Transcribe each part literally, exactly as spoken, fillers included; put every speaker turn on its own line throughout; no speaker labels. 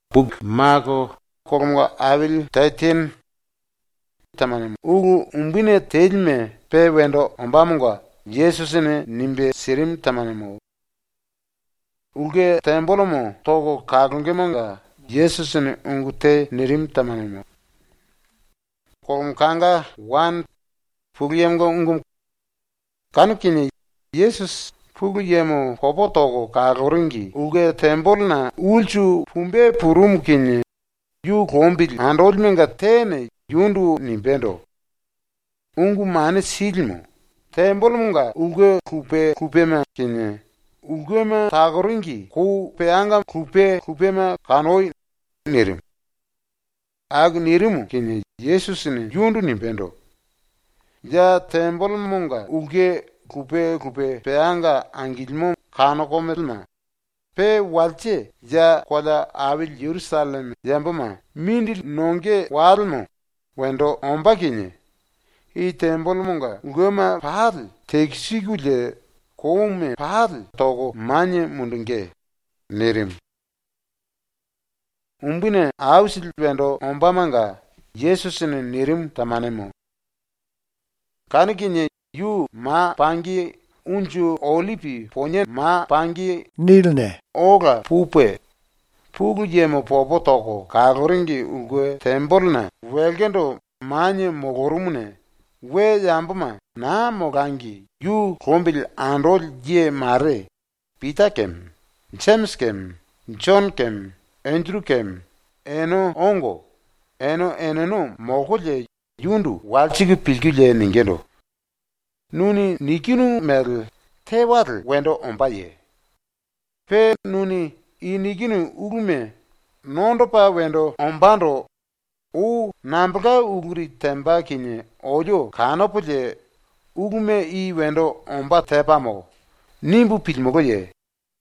Buk Marko korumga avil taitin tamanim. Ugu umbine tejme pe wendo ombamunga Yesusine nimbe sirim tamanimu. Uge tembolomo togo kagungemonga Yesusine ungute nirim tamanimu. Korum kanga wan fugiyemgo ungum kanukini Yesus fugiyemo kopo togo kaguringi uge tembolna ulchu pumbe purum kini yu kombil andolmenga tene yundu nimbendo. Ungu mane silmo tembolomunga uge kupe kupema kini ugema taguringi ku peanga kupe kupema kanoi nirim. Ag nirimu kini Yesusine yundu nimbendo. Ja tembolomunga uge kupe kupe peanga angilmo kanokomelma pe walche ja koda avil Jerusalem jambama mindil nonge walmo wendo ombakini i tembolomunga ugema pahal teksigule koume pahal togo manye mundunge nirim. Umbine ausil wendo ombamanga Yesusine nirim tamanemo. Kanikini yu ma pangi unju olipi ponye ma pangi
nilne
oga pupe pugu jemo popo toko kagoringi ugwe tembolna welgendo manye mogorumne we yambuma na mogangi yu kombil andol je mare Peter kem James kem John kem Andrew kem eno ongo eno eneno mogole yundu walchigi pilgile ningendo. Nuni nikinu mel tewal wendo ombaye. Pe nuni i nikinu ugume nondo pa wendo ombando u nambaga uguri temba kinye ojo kanopuje ugume i wendo omba tepamo nimbu pilmogo ye.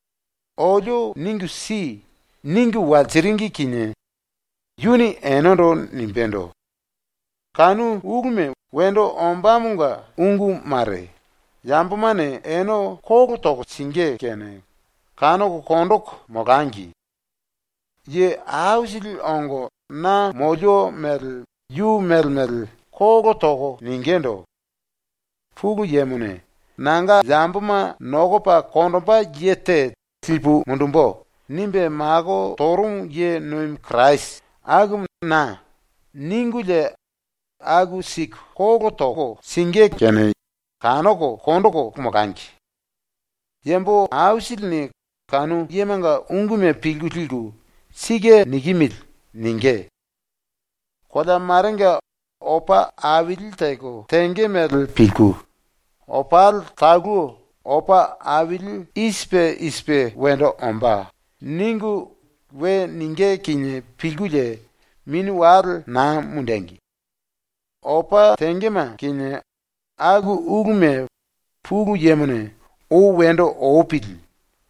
Ojo ningu si ningu walchiringi kinye yuni enondo nimbendo. Kanu ugume wendo ombamunga ungu mare. Yambumane eno kogo toko singe kene. Kano ko kondok mogangi. Ye ausil ongo na mojo mel yu mel mel kogo toko ningendo. Fugu yemune. Nanga yambuma nogopa kondopa yete tilpu mundumbo. Nimbe mago torum ye noim Christ. Agum na ningule agu sik kogo toko singe kene kanoko kondoko kumoganki. Yembo ausilni kanu yemanga ungume pilgu tilgu sige nikimil ninge. Koda marenga opa avil teko tenge medal pilgu. Opal tagu opa avil ispe ispe wendo omba. Ningu we ninge kinye pilguje mini war na mundengi. Opa tengema kinye agu ugume pugu yemune o wendo opil.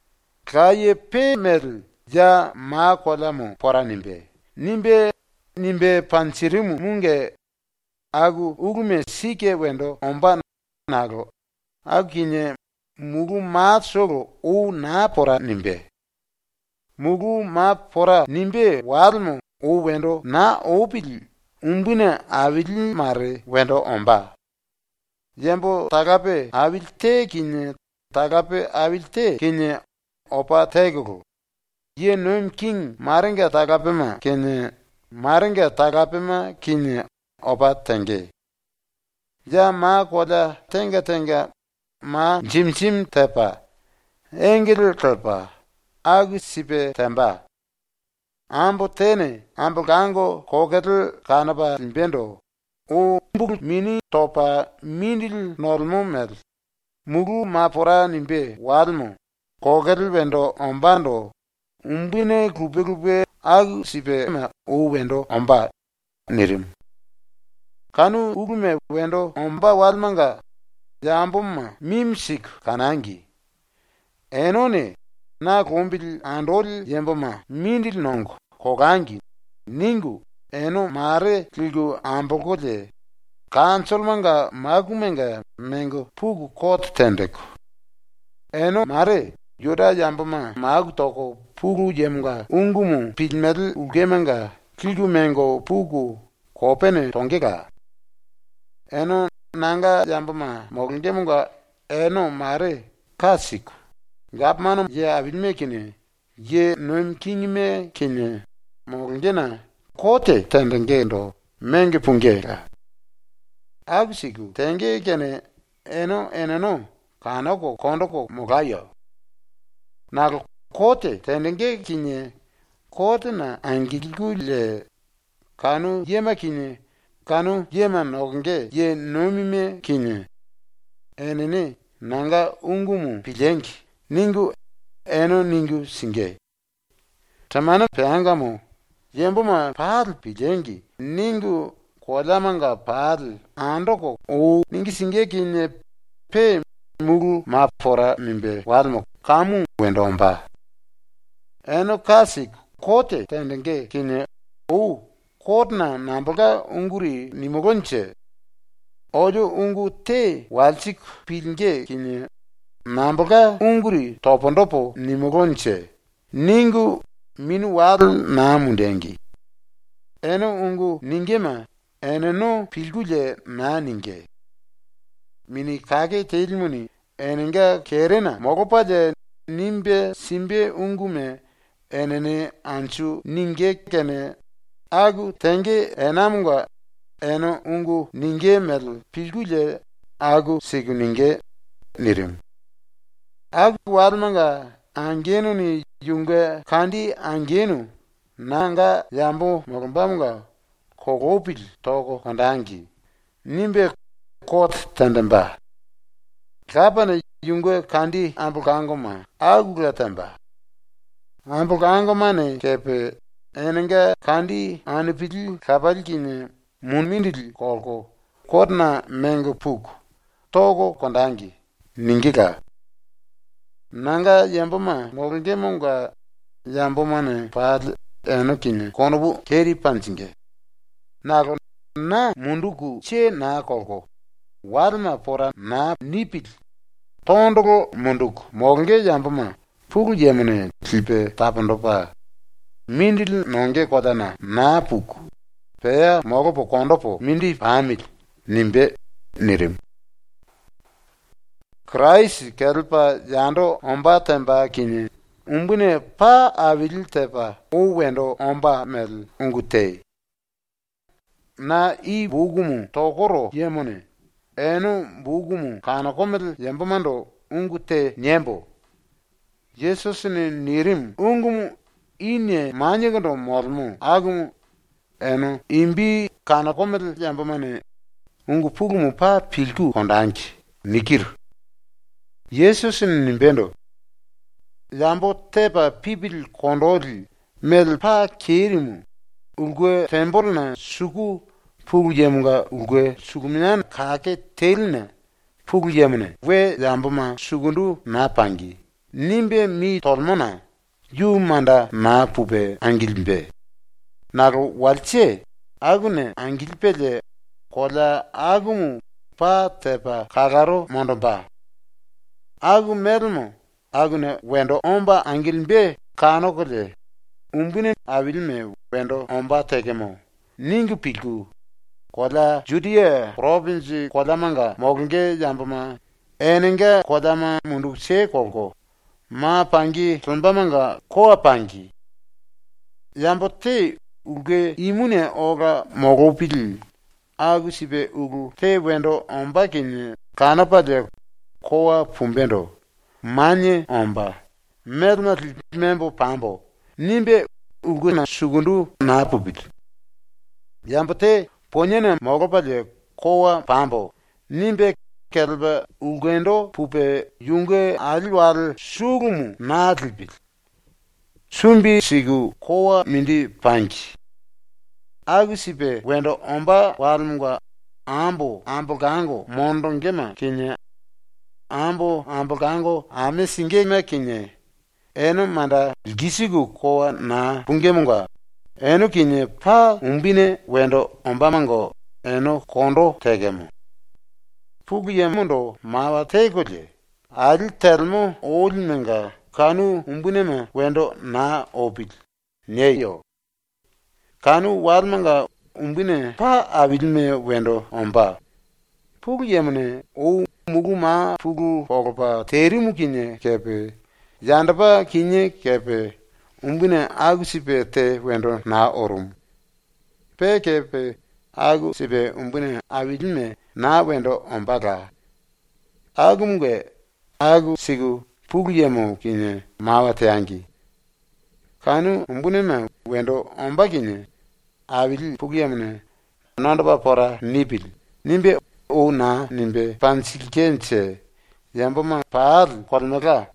Kaye pe medal ja ma kolamo pora nimbe. Nimbe nimbe panchirimu munge agu ugume sike wendo omba nago. Agu kinye mugu ma sogo o na pora nimbe. Mugu ma pora nimbe walmo o wendo na opil. Umbune avil mare wendo omba. Yembo tagape avil te kinye tagape avil te kinye opa tegoko. Ye noim king marenga tagape ma kinye marenga tagape ma kinye opa tenge. Ja ma koda tenga tenga ma jim jim tepa. Engil kalpa. Agu sipe temba. Ambo tene, ambo gango kogetel kanaba limbendo. O mbug mini topa minil normo mel. Mugu mapora nimbe walmo. Kogetel wendo ombando. Umbine grupe grupe agu sipe ma o wendo omba nirim. Kanu ugume wendo omba walmanga. Jambuma mimsik kanangi. Enone. Na kombil andol yemboma mindil nongo kogangi ningu eno mare tilgu ambogoje kansolmanga magumenga mengo pugu kot tendeko eno mare Yuda yambama maag toko pugu jemga ungumu pilmel ugemanga kilgumengo pugu kopene tongega. Eno nanga yambama mogengemunga eno mare kasiku. Gapmano ye abilme kine ye noim kingme kine mogengena kote tendengendo menge pungega. Agsiku tenge kene eno eneno kanoko kondoko mogayo. Nago kote tendenge kine kote na angilgule kanu yema kine kanu yema nogenge ye nomime kine enene nanga ungumu pilengi ningu eno ningu singe. Tamana peangamo yembuma paadl pilengi ningu kodamanga paadl andoko o ningi singe kine pe mugu mapora mimbe wadmo kamu wendomba. Eno kasik kote tendenge kine o kodna nambaga unguri nimogonche ojo ungu te walchik pilnge kine nambaga unguri topondopo nimogonche ningu minu wadl namundengi. Eno ungu ningema eno no pilgule na ninge. Mini kage teilmuni enenga kerena mogopaje nimbe simbe ungume enene anchu ninge kene agu tenge enamunga eno ungu ninge mel pilgule agu sigu ninge nirim. Agu wadmanga angenu ni yunga kandi angenu nanga yambo mogombamunga kogopil togo kandangi nimbe kot tandamba. Kapana yunga kandi ambukangoma agula tamba. Ambukangoma ne kepe enenga kandi anipil kapalikine munmindil kolko kodna mengo puk togo kandangi ningiga. Nanga yamboma mogengemunga yamboma ne paad eno kine konobu keri panchinge. Nago na munduku che na kolko wadma pora na nipil tondoko munduku mogenge yamboma pugu jemene tilpe tapandopa mindil nonge kodana na puku peya mogopo kondopo mindi pamil nimbe nirim. Christ kelpa yando omba temba kine umbune pa avil tepa o wendo omba mel ungute. Na i bugumu tokoro yemone eno bugumu kana komel yambamando ungute nyembo. Jesus ni nirim ungumu inye manyegando mormu agumu eno imbi kana komel yambamane ungu pugumu pa pilku kondanki nikir. Jesus ni nimbendo yambo tepa pibil kondoli mel pa kerimu ulgwe tembol na suku pugu yemunga ulgwe sukuminan kake telna pugu yemune we yamboma sugundu na pangi nimbe mi tolmona yu manda na pupe angilmbe. Nago walche agune angilpele kola agumu pa tepa kagaro mondomba. Agu mermo agune wendo omba angilmbe kanokole umbine avilme wendo omba tegemo ningu pilku kola Judea province kola manga mogenge yambama enenga kodama mundu se kolko ma pangi tumbamanga koa pangi yambote uge imune oga mogopil agu sibe ugu te wendo omba kine kanapa de koa pumbendo manye omba merma membo pambo nimbe ugu na sugundu na pubit yambote ponyene mogopa de koa pambo nimbe kelba ugendo pupe yunge alwal sugumu na tilbit sumbi sigu koa mindi panchi agu sibe wendo omba walmunga ambo ambo gango mondo ngema kinye ambo ambo gango ame singe me kinye eno manda gisigu koa na pungemunga eno kinye pa umbine wendo omba mango eno kondo tegemo pugu yemundo mawa tegoje al termo olmenga kanu umbunema wendo na opil neyo kanu walmanga umbune pa abilme wendo omba pugu yemne o mugu ma pugu pogopa teri mukine kepe yandaba kinye kepe umbune agu sipe te wendo na orum pe kepe agu sipe umbune abilme na wendo ombaga agu muge agu sigu pugu yemo kinye mawate angi kanu umbune ma wendo omba kinye abil pugu yemne nondaba pora nibil nimbe o na nimbe pansikenche yamboma paal kolmega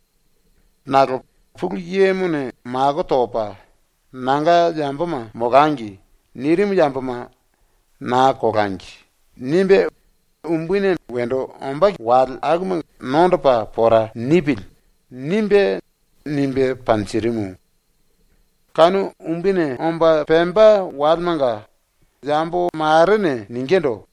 nago pugu yemune mago topa nanga yamboma mogangi nirim yamboma na kogangi nimbe umbune wendo omba wal aguma nondapa pora nibil nimbe nimbe pansirimu kanu umbune omba pemba walmanga yambo marene ningendo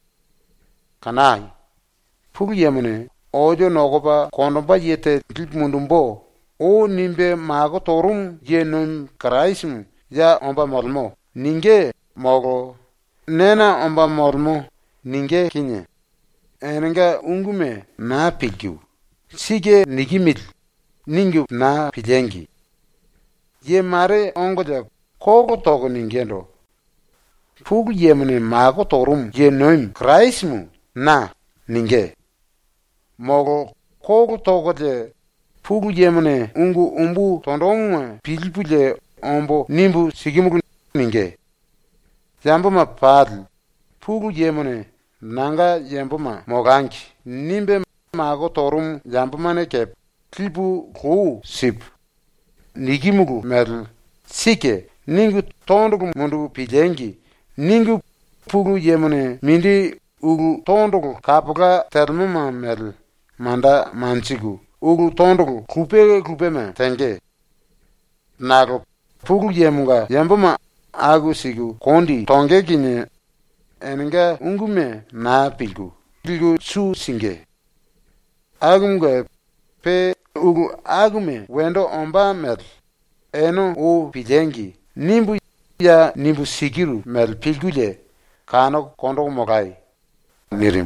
kanai pugu yemune ojo nogoba kondomba yete dilmundumbo o nimbe mago torum yenum karaismu ya omba molmo ninge mogo nena omba molmo ninge kinye enenga ungume na pilgu sige nigimil ningu na pilengi ye mare ongoja kogo togo ningendo pugu yemune mago torum yenum karaismu na ninge mogo kogo togo de pugu yemune ungu umbu tondong pilpule ombo nimbu sigimugu ninge yamboma padl pugu yemune nanga yamboma moganki nimbe mago torum yamboma ne kep klipu kou sip nigimugu medl sike ningu tondogu mundu pilengi ningu pugu yemune mindi ugu tondogu kapuga termuma medl manda manchigu ugu tondogu kupe kupe me tenge nago pugu yemunga yamboma agu sigu kondi tonge kine enenga ungume na pilgu pilgu su singe agumga pe ugu agume wendo omba medl eno o pilengi nimbu ya nimbu sigiru medl pilgule kano kondo mogai nirim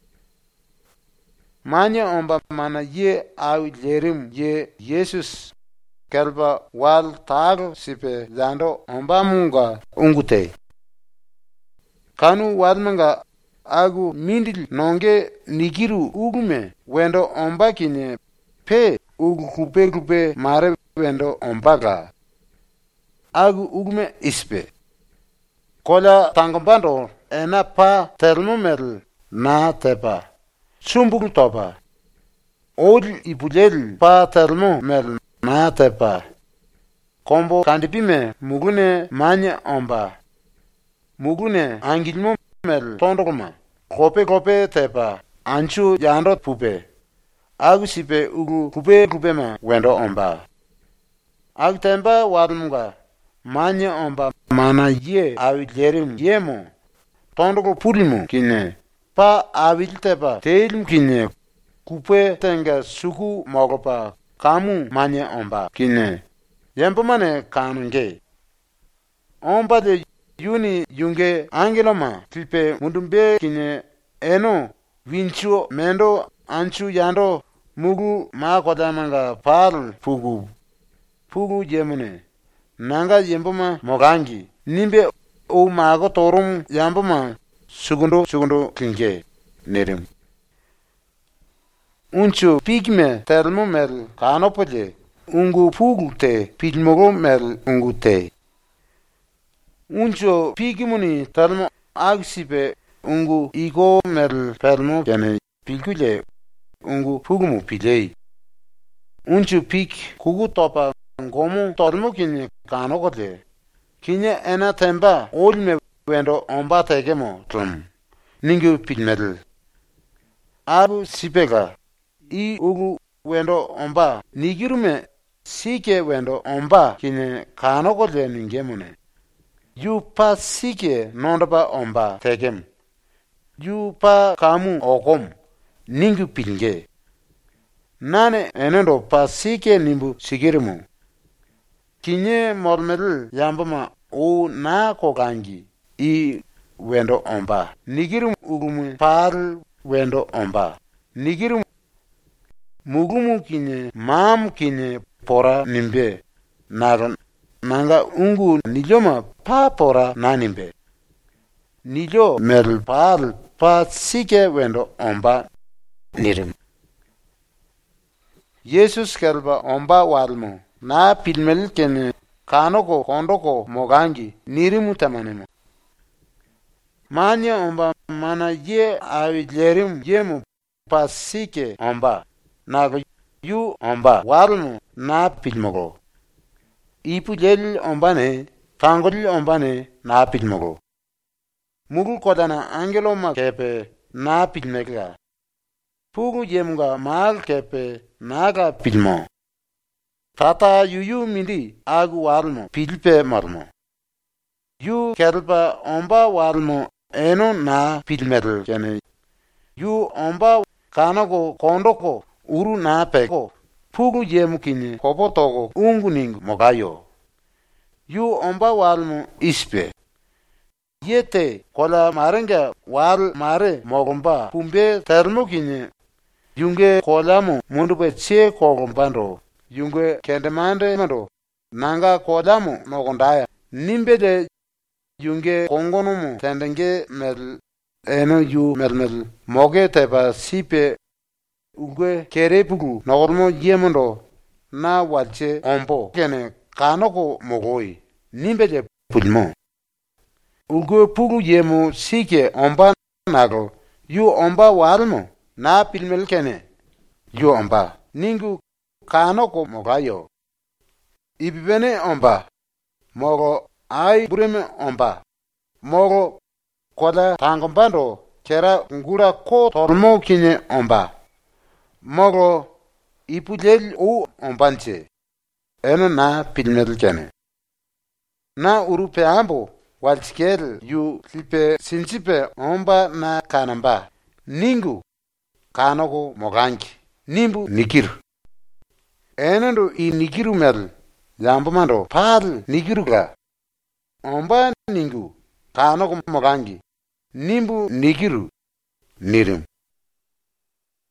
manya omba mana ye au lerim ye Jesus kelba wal tago sipe zando omba munga ungute kanu wadmanga agu mindil nonge nigiru ugume wendo omba kinye pe ugu kupe kupe mare wendo ombaga agu ugume ispe kola tangombando ena pa termometer na tepa sumbul topa ol ibulel pa termometer na tepa kombo kandipime mugune manya omba mugune angilmo mel tondogma kope kope tepa anchu yando pupe agu sipe ugu kupe kupe ma wendo omba agu temba wadmunga manya omba mana ye awi lerim yemo tondogo pulimo kine pa awil tepa teilum kine kupe tenga suku mogopa kamu manya omba kine yempo mane kanunge omba de yuni yunge angeloma tilpe mundumbe kine eno winchuo mendo anchu yando mugu ma kodamanga pal pugu pugu jemune nanga yemboma mogangi nimbe o mago torum yamboma sugundo sugundo klinge nerim unchu pigme termo mel kanopole ungu pugu te pilmogo mel ungu te unchu pigimuni termo agsipe ungu igo mel permo jane pilgule ungu pugumu pilei unchu pig kugu topa ngomu termo kine kanogote kine ena temba olme wendo omba tegemo trum ningu pilmedel abu sipega i ugu wendo omba nigirume sike wendo omba kine kanogote ningemune yu pa sike nondaba omba tegem yu pa kamu ogom ningu pilge nane enendo pa sike nimbu sigirimu. Kinye mormel yambama o na kogangi i wendo omba. Nigirum ugumu par wendo omba. Nigirum mugumu kinye mam kinye pora nimbe. Naron nanga ungu nijoma pa pora na nimbe. Nijo merl par pa sike wendo omba nirim. Jesus kelba omba walmo na pilmel kene kanoko kondoko mogangi nirimu tamanemo. Manya omba mana ye awi jerim yemu pa sike omba nago yu omba walmo na pilmogo. Ipu jel omba ne kangol omba ne na pilmogo. Mugul kodana angelo ma kepe na pilmegla. Pugu jemuga mal kepe naga pilmo. Tata yuyu mindi agu walmo pilpe marmo. Yu kelpa omba walmo eno na pilmedel kene. Yu omba kanako kondoko uru na peko. Pugu jemu kine kopo togo ungu ning mogayo. Yu omba walmo ispe. Yete kola marenga wal mare mogomba pumbe termo kine. Yunge kolamo mundupe che kogombando. Yunge kendemande mando. Nanga kolamo nogondaya. Nimbede yunge kongonumu tendenge mel eno yu mel mel moge tepa sipe uge kerepugu nogormo yemondo na walche ombo kene kanoko mogoi. Nimbede pulmo. Uge pugu yemu sike omba nago yu omba walmo. Na pilmel kene yu omba ningu kanoko mogayo. Ibibene omba mogo ai bureme omba mogo koda tangombando kera ngura ko tormo kine omba mogo ipujel u ombanche eno na pilmel kene. Na urupe ambo walchikel yu lipe sinchipe omba na kanamba ningu kanoko mogangi nimbu nikir. Enendo i nikiru mel yambamando pal nikiruga. Omba ningu kanoko mogangi nimbu nikiru nirim.